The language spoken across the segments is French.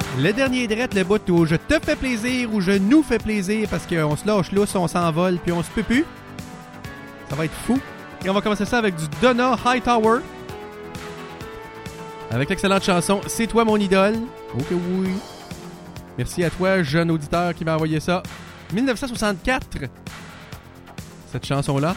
Le dernier drette, le bout où je te fais plaisir, où je nous fais plaisir, parce qu'on se lâche lousse, on s'envole, puis on se peut plus. Ça va être fou. Et on va commencer ça avec du Donna Hightower. Avec l'excellente chanson « C'est toi mon idole ». Ok oui. Merci à toi, jeune auditeur, qui m'a envoyé ça. 1964. Cette chanson-là.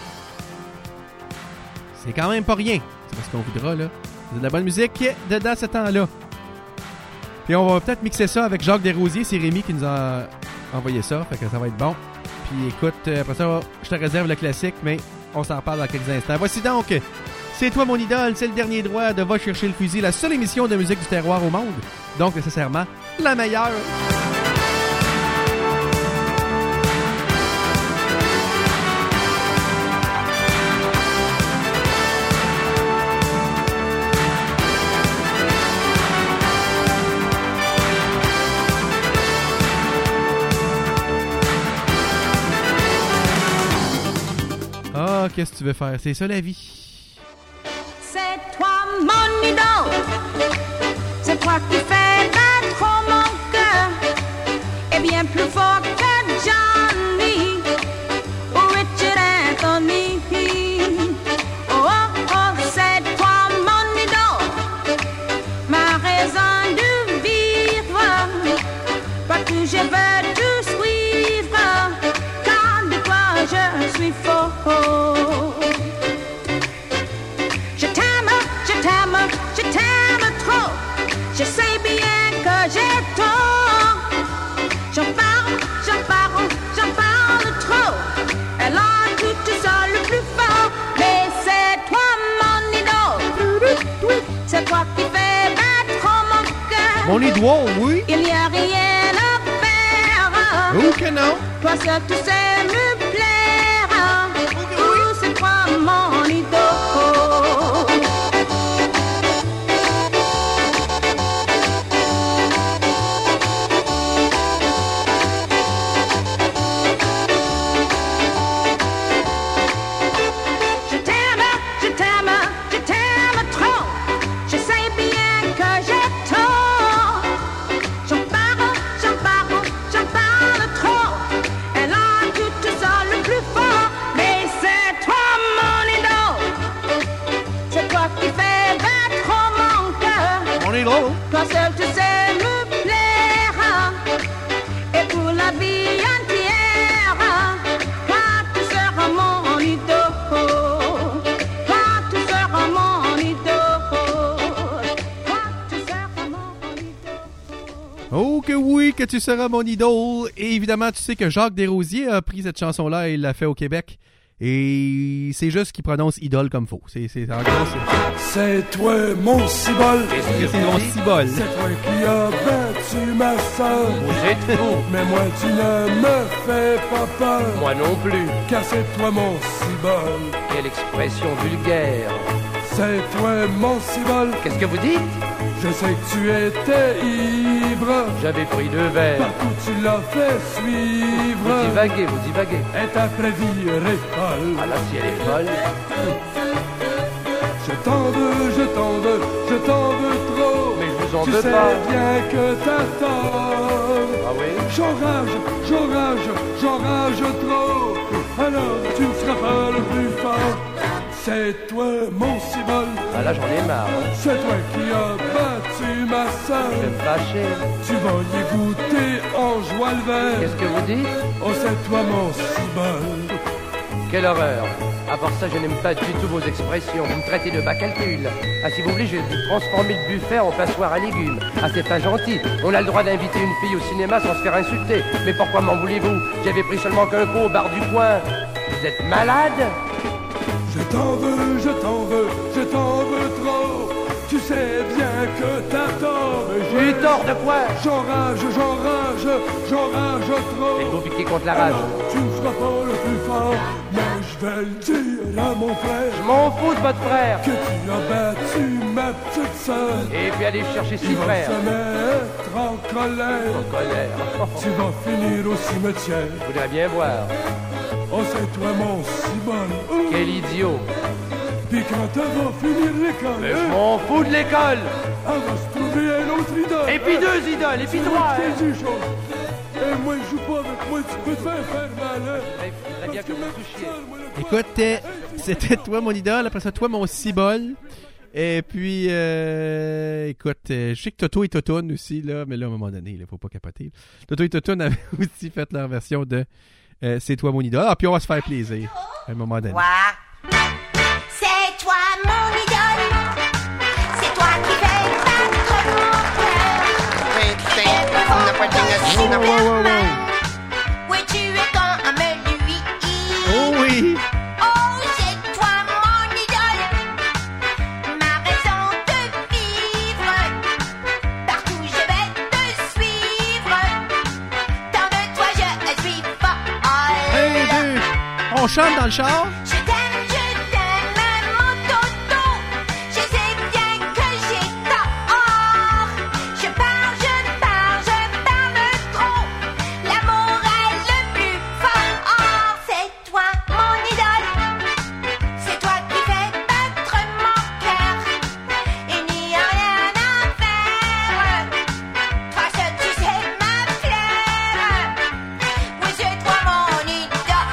C'est quand même pas rien. C'est parce qu'on voudra, là. C'est de la bonne musique dedans ce temps-là. Puis on va peut-être mixer ça avec Jacques Desrosiers. C'est Rémi qui nous a envoyé ça. Fait que ça va être bon. Puis écoute, après ça, je te réserve le classique, mais on s'en reparle dans quelques instants. Voici donc C'est toi mon idole. C'est le dernier droit de Va chercher le fusil. La seule émission de musique du terroir au monde. Donc nécessairement la meilleure. Ah, qu'est-ce que tu veux faire? C'est ça la vie. C'est toi mon idole. C'est toi qui fais battre mon cœur. Et bien plus fort que Johnny ou Richard Anthony. Oh, oh, oh, c'est toi mon idole. Ma raison de vivre. Pas que je veux te suivre. Car de toi je suis faux. Je sais bien que j'ai tort. J'en parle trop. Elle a tout seul le plus fort. Mais c'est toi mon idole. C'est toi qui fais battre mon cœur. Mon idole, oui. Il n'y a rien à faire. Oh que non. Toi seul tu sais me plaire. Oh, c'est toi mon idole. Toi seul tu sais me plaire. Et pour la vie entière, toi tu seras mon idole. Toi tu seras mon idole. Toi tu seras mon idole. Oh que oui, que tu seras mon idole. Et évidemment, tu sais que Jacques Desrosiers a pris cette chanson-là et il l'a fait au Québec. Et c'est juste qu'il prononce idole comme faux. C'est en gros, c'est toi mon cibole. Qu'est-ce que c'est mon cibole? C'est toi qui as battu ma sœur. Vous êtes fou. Mais moi tu ne me fais pas peur. Moi non plus. Car c'est toi mon cibole. Quelle expression vulgaire. C'est toi mon cibole. Qu'est-ce que vous dites? Je sais que tu étais ivre. J'avais pris 2 verres. Partout tu l'as fait suivre. Vous divaguez. Et ta prévire est folle. Ah là, si elle est folle. Je t'en veux trop. Mais je vous en tu veux sais pas. bien que t'as tort. Ah oui? J'enrage trop. Alors tu ne seras pas le plus fort. C'est toi mon cibole. Ah là, j'en ai marre. C'est toi qui as battu ma sœur. Je vais me fâcher. Tu vas y goûter en joie le verre. Qu'est-ce que vous dites? Oh, c'est toi mon cibole. Quelle horreur. À part ça, je n'aime pas du tout vos expressions. Vous me traitez de bas calcul. Ah, si vous voulez, je vais vous transformer le buffet en passoire à légumes. Ah, c'est pas gentil. On a le droit d'inviter une fille au cinéma sans se faire insulter. Mais pourquoi m'en voulez-vous? J'avais pris seulement qu'un pot au bar du coin. Vous êtes malade? Je t'en veux trop. Tu sais bien que t'as tort. J'ai eu tort de quoi? J'enrage trop. Et vous piquez contre la rage. Alors, tu ne seras pas le plus fort. Mais je vais le dire à mon frère. Je m'en fous de votre frère. Que tu as battu ma petite sœur. Et puis allez chercher 6 Il va frères. se mettre en colère. En colère. Tu vas finir au cimetière. Je voudrais bien voir. Oh, c'est toi mon cibole. Quel idiot. Puis quand elle va finir l'école, Mais je m'en fous de l'école. elle va se trouver un autre idole. Et puis 2 idoles, et puis 3. Et moi, je joue pas avec moi, tu peux te faire mal, hein? Il faudrait bien que vous touchiez. Écoute, c'était toi mon idole, après ça toi mon cibole. Et puis, écoute, je sais que Toto et Totoun aussi, là, mais là, à un moment donné, il faut pas capoter. Toto et Totoun avaient aussi fait leur version de C'est toi mon idole. Ah, puis on va se faire plaisir à un moment donné. C'est toi mon idole, c'est toi qui fais battre mon cœur. Oui, tu es comme lui. Oh oui! Oh, c'est toi mon idole, ma raison de vivre. Partout je vais te suivre. Tant de toi je suis folle. Un, deux. On chante dans le char? Je t'aime, mon Toto. Je sais bien que j'ai tort. Je parle trop. L'amour est le plus fort. C'est toi mon idole. C'est toi qui fais battre mon cœur. Il n'y a rien à faire. Toi seul tu sais m'appeler. Oui, c'est toi mon idole.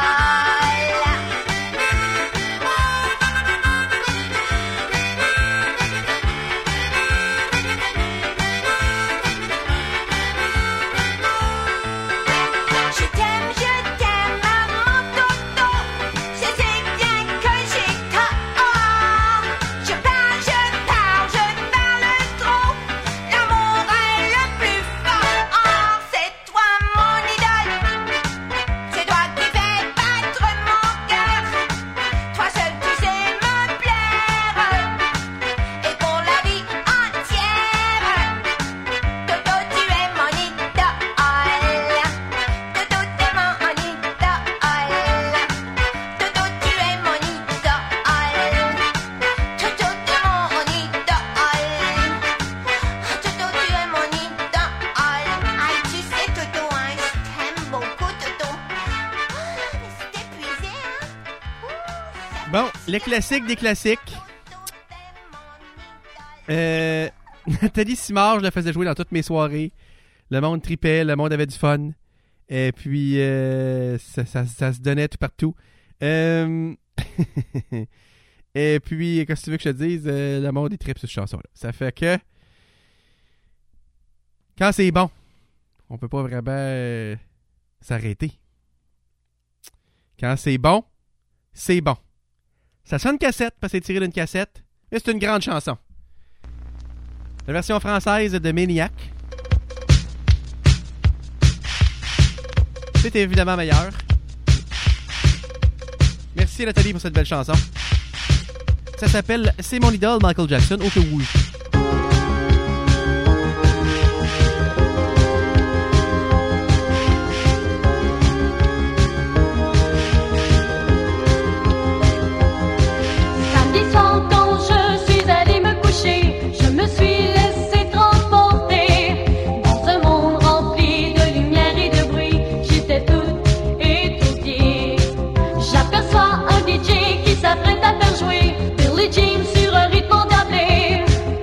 Je t'aime, mon Toto. Je sais bien que j'ai tort. Je parle trop. L'amour est le plus fort. C'est toi mon idole. C'est toi qui fais battre mon cœur. Toi seul tu sais me plaire. Et pour la vie entière. Toto tu es mon idole. Toto t'es mon idole. Toto tu es mon idole. Toto t'es mon idole. Toto tu es mon idole. Aïe, tu sais Toto, hein, je t'aime beaucoup Toto. Mais c'est épuisé, hein. Bon, le classique des classiques. Nathalie Simard, je la faisais jouer dans toutes mes soirées. Le monde tripait, le monde avait du fun. Et puis, ça se donnait tout partout. Et puis, qu'est-ce que tu veux que je te dise? Le monde, il tripe sur cette chanson-là. Ça fait que, quand c'est bon, on peut pas vraiment s'arrêter. Quand c'est bon, c'est bon. Ça sonne cassette parce que c'est tiré d'une cassette, mais c'est une grande chanson. La version française de Maniac. C'est évidemment meilleur. Merci Nathalie pour cette belle chanson. Ça s'appelle C'est mon idole Michael Jackson. Oh que oui. Samedi soir quand je suis allée me coucher, je me suis laissée transporter dans un monde rempli de lumière et de bruit. J'étais toute étourdie. J'aperçois un DJ qui s'apprête à faire jouer Billie Jean sur un rythme endiablé.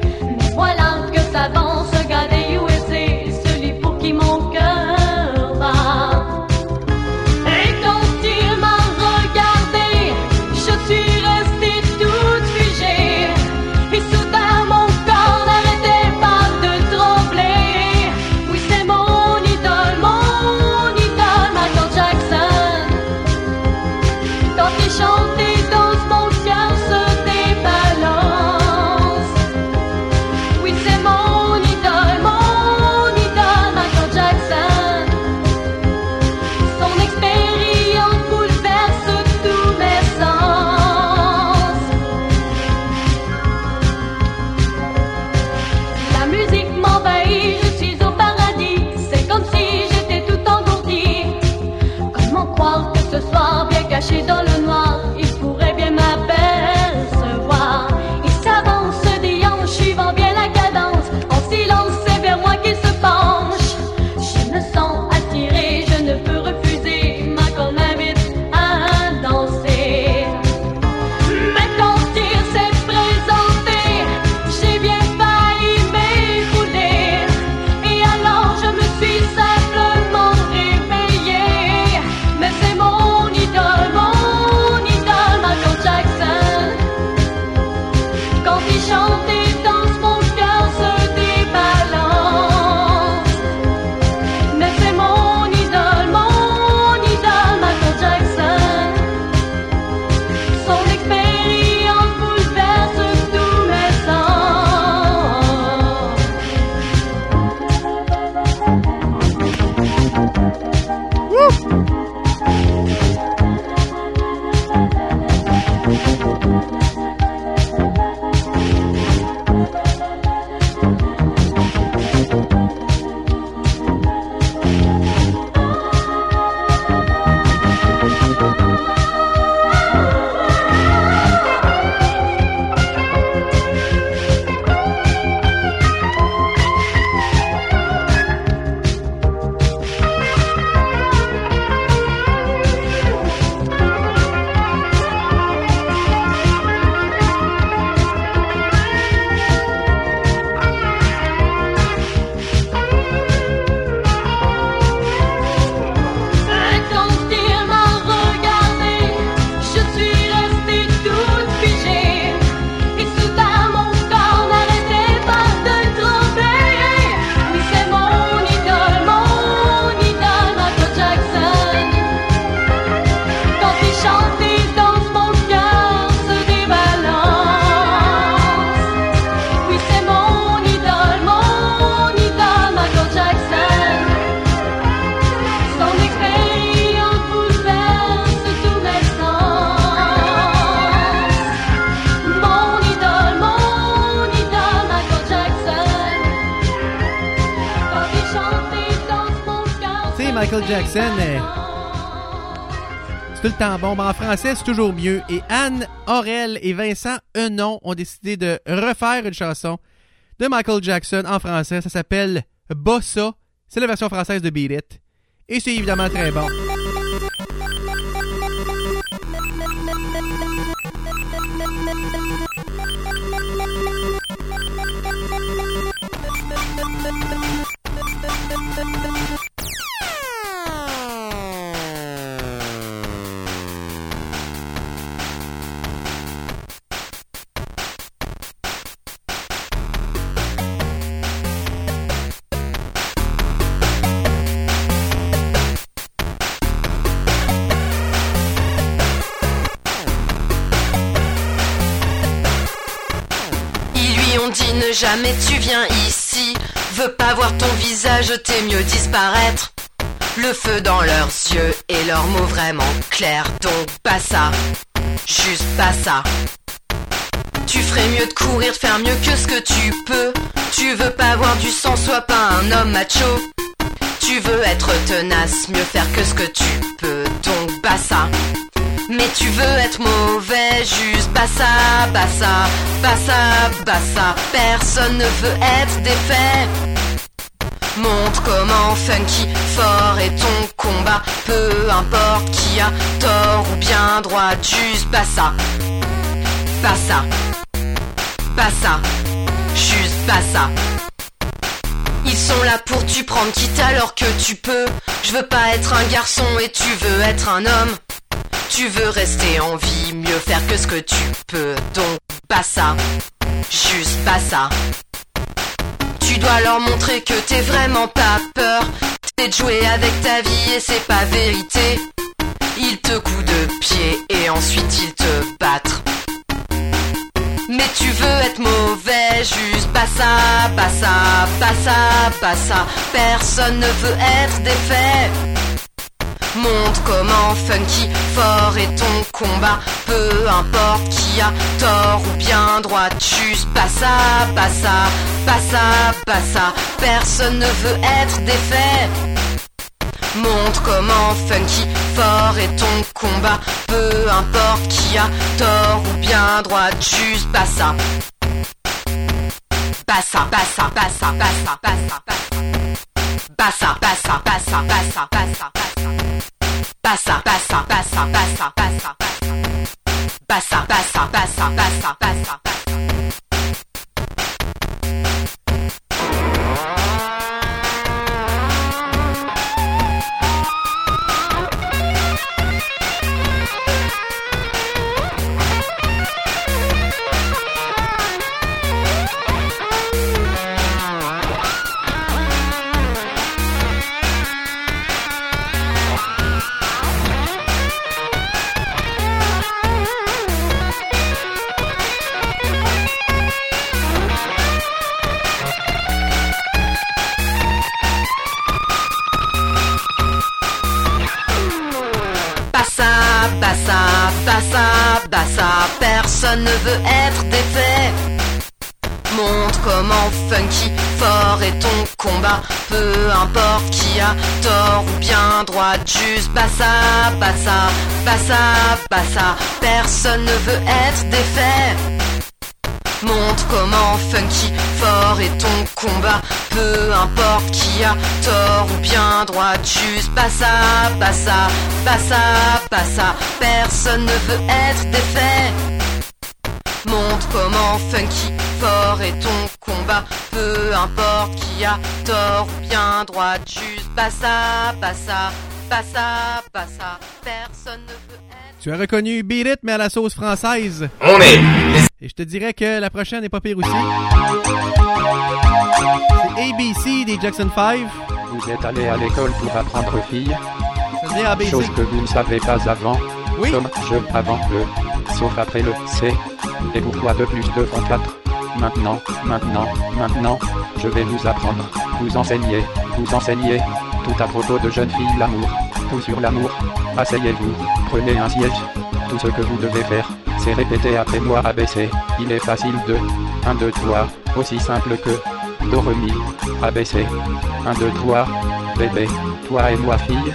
Michael Jackson. C'est tout le temps bon. En français, c'est toujours mieux. Et Anne Aurel et Vincent Henon ont décidé de refaire une chanson de Michael Jackson en français. Ça s'appelle Bossa. C'est la version française de Beat It. Et c'est évidemment très bon. Dit ne jamais tu viens ici. Veux pas voir ton visage, t'es mieux disparaître. Le feu dans leurs yeux et leurs mots vraiment clairs. Donc pas ça, juste pas ça. Tu ferais mieux de courir, de faire mieux que ce que tu peux. Tu veux pas avoir du sang, sois pas un homme macho. Tu veux être tenace, mieux faire que ce que tu peux. Donc pas ça. Mais tu veux être mauvais, juste pas ça, pas ça, pas ça, pas ça. Personne ne veut être défait. Montre comment funky, fort est ton combat. Peu importe qui a tort ou bien droit, juste pas ça. Pas ça, pas ça, juste pas ça. Ils sont là pour tu prendre quitte alors que tu peux. Je veux pas être un garçon et tu veux être un homme. Tu veux rester en vie, mieux faire que ce que tu peux. Donc pas ça, juste pas ça. Tu dois leur montrer que t'es vraiment pas peur. T'es de jouer avec ta vie et c'est pas vérité. Ils te coupent de pied et ensuite ils te battent. Mais tu veux être mauvais, juste pas ça, pas ça, pas ça, pas ça. Personne ne veut être défait. Montre comment funky, fort est ton combat. Peu importe qui a tort ou bien droit, juste pas ça, pas ça, pas ça, pas ça. Personne ne veut être défait. Montre comment funky, fort est ton combat. Peu importe qui a tort ou bien droit, juste pas ça. Pas ça, pas ça, pas ça, pas ça, pas ça, pas ça. Pas ça, pas ça, pas ça, pas ça, pas ça, pas ça. Pas ça, pas ça, pas ça, pas ça, pas ça, pas ça. Pas ça, pas ça, pas ça, pas ça, pas ça, pas ça. Personne ne veut être défait. Montre comment funky, fort est ton combat. Peu importe qui a tort ou bien droit, juste pas ça, pas ça, pas ça, pas ça. Personne ne veut être défait. Montre comment funky, fort est ton combat. Peu importe qui a tort ou bien droit, juste pas ça, pas ça, pas ça, pas ça. Personne ne veut être défait. Montre comment funky, fort est ton combat. Peu importe qui a tort ou bien droit, juste pas ça, pas ça, pas ça, pas ça. Personne ne veut être... Tu as reconnu Beat It, mais à la sauce française. On est... Et je te dirais que la prochaine n'est pas pire aussi. C'est ABC des Jackson 5. Vous êtes allé à l'école pour apprendre fille. Ça devient ABC. Chose que vous ne savez pas avant. Oui. Comme je avant le, sauf après le C. Et pourquoi 2 plus 2 font 4. Maintenant, je vais vous apprendre, vous enseigner, tout à propos de jeunes filles, l'amour, tout sur l'amour. Asseyez-vous, prenez un siège. Tout ce que vous devez faire, c'est répéter après moi ABC. Il est facile de 1, 2, 3, aussi simple que Do, Ré, Mi, ABC. 1, 2, 3, bébé, toi et moi fille.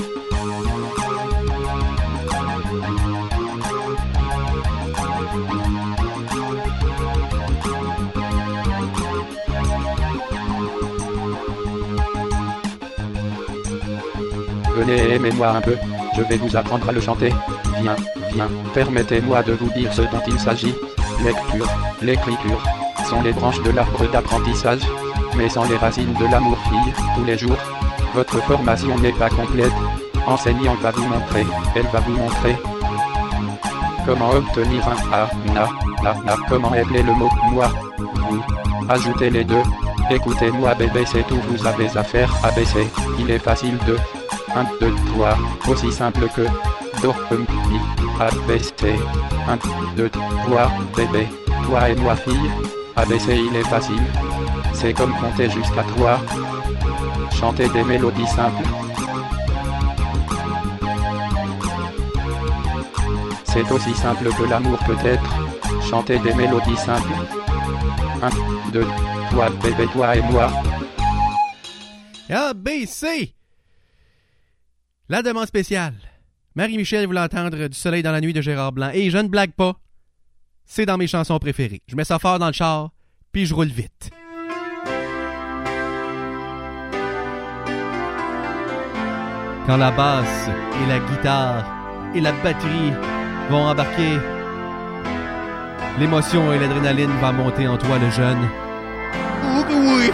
Venez, aimez-moi un peu, je vais vous apprendre à le chanter. Viens, viens, permettez-moi de vous dire ce dont il s'agit. Lecture, l'écriture, sont les branches de l'arbre d'apprentissage, mais sans les racines de l'amour fille, tous les jours. Votre formation n'est pas complète. Enseignante va vous montrer, elle va vous montrer comment obtenir un A, na, comment appeler le mot moi, vous, ajoutez les deux. Écoutez-moi bébé, c'est tout vous avez à faire. ABC, il est facile de 1, 2, 3, aussi simple que Do, Mi, ABC. 1, 2, 3, bébé, toi et moi fille. ABC il est facile, c'est comme compter jusqu'à 3. Chanter des mélodies simples. C'est aussi simple que l'amour peut-être. Chanter des mélodies simples. 1, 2, 3, bébé, toi et moi. ABC! La demande spéciale. Marie-Michel voulait entendre Du soleil dans la nuit de Gérard Blanc. Et je ne blague pas. C'est dans mes chansons préférées. Je mets ça fort dans le char, puis je roule vite. Quand la basse et la guitare et la batterie vont embarquer, l'émotion et l'adrénaline vont monter en toi, le jeune. Oh que oui!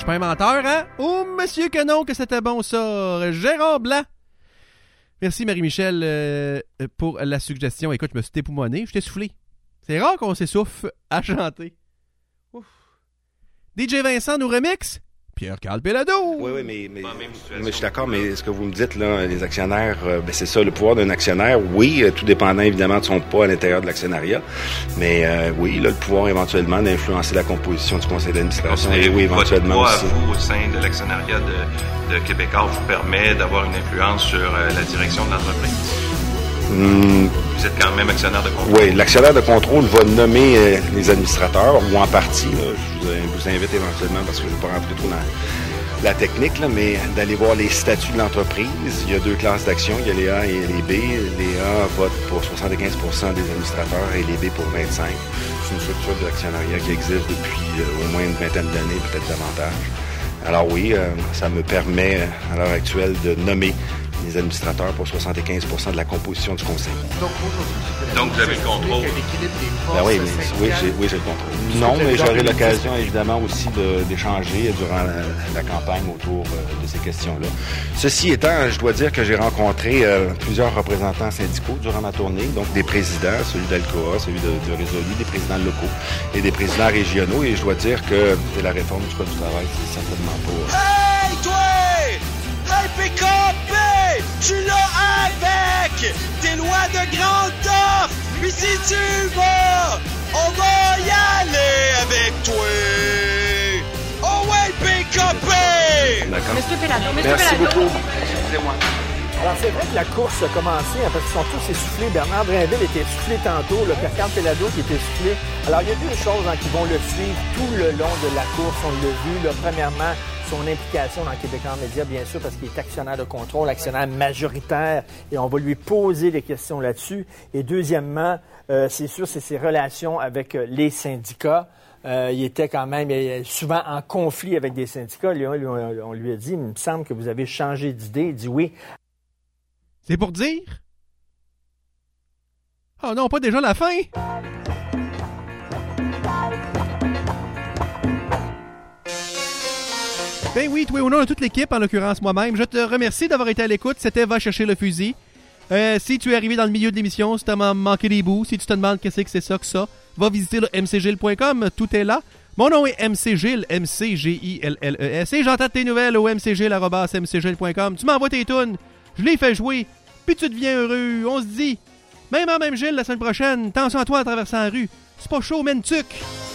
suis pas un menteur, hein? Oh, monsieur Canon, que c'était bon, ça! Gérard Blanc! Merci, Marie-Michel, pour la suggestion. Écoute, je me suis dépoumonné, je t'ai soufflé. C'est rare qu'on s'essouffle à chanter. Ouf. DJ Vincent nous remix? Pierre-Carl Pelado! Oui, mais je suis d'accord, mais ce que vous me dites, là, les actionnaires, c'est ça, le pouvoir d'un actionnaire, oui, tout dépendant évidemment de son poids à l'intérieur de l'actionnariat, mais oui, là, le pouvoir éventuellement d'influencer la composition du conseil d'administration, et oui, éventuellement votre aussi. poids à vous, au sein de l'actionnariat de Québécois, vous permet d'avoir une influence sur la direction de l'entreprise? Vous êtes quand même actionnaire de contrôle. Oui, l'actionnaire de contrôle va nommer les administrateurs, ou en partie. Là, je vous invite éventuellement, parce que je ne vais pas rentrer trop dans la technique, là, mais d'aller voir les statuts de l'entreprise. Il y a 2 classes d'actions, il y a les A et les B. Les A votent pour 75% des administrateurs et les B pour 25%. C'est une structure de l'actionnariat qui existe depuis au moins une vingtaine d'années, peut-être davantage. Alors oui, ça me permet à l'heure actuelle de nommer les administrateurs pour 75% de la composition du conseil. Donc vous avez le contrôle. Ben oui, j'ai le contrôle. Non, mais j'aurai l'occasion évidemment aussi d'échanger durant la campagne autour de ces questions-là. Ceci étant, je dois dire que j'ai rencontré plusieurs représentants syndicaux durant ma tournée, donc des présidents, celui d'Alcoa, celui de Résolu, des présidents locaux et des présidents régionaux, et je dois dire que la réforme du Code du travail, c'est certainement pas... Hey, toi! Hey, PKP! Tu l'as avec tes lois de grande offre! Puis si tu vas, on va y aller avec toi! Oh ouais, PKP! D'accord. Monsieur Pelado, Merci beaucoup. Excusez-moi. Alors, c'est vrai que la course a commencé, hein, parce qu'ils sont tous essoufflés. Bernard Drinville était essoufflé tantôt, le Pierre-Carl Pelado qui était essoufflé. Alors, il y a 2 choses qui vont le suivre tout le long de la course. On l'a vu, là, premièrement, son implication dans Québécois Média, bien sûr, parce qu'il est actionnaire de contrôle, actionnaire majoritaire, et on va lui poser des questions là-dessus. Et deuxièmement, c'est sûr, c'est ses relations avec les syndicats. Il était quand même souvent en conflit avec des syndicats. On lui a dit, il me semble que vous avez changé d'idée. Il dit oui. C'est pour dire? Oh non, pas déjà la fin! Ben oui, toi, au nom de toute l'équipe, en l'occurrence moi-même, je te remercie d'avoir été à l'écoute. C'était Va chercher le fusil. Si tu es arrivé dans le milieu de l'émission, si tu as manqué des bouts, si tu te demandes qu'est-ce que c'est ça que ça, va visiter le mcgilles.com, tout est là. Mon nom est MC Gilles, M-C-G-I-L-L-E-S, et j'entends tes nouvelles au mcgilles@mcgilles.com. Tu m'envoies tes tunes, je les fais jouer, puis tu deviens heureux. On se dit, même en même Gilles la semaine prochaine, attention à toi en traversant la rue. C'est pas chaud, men tuc!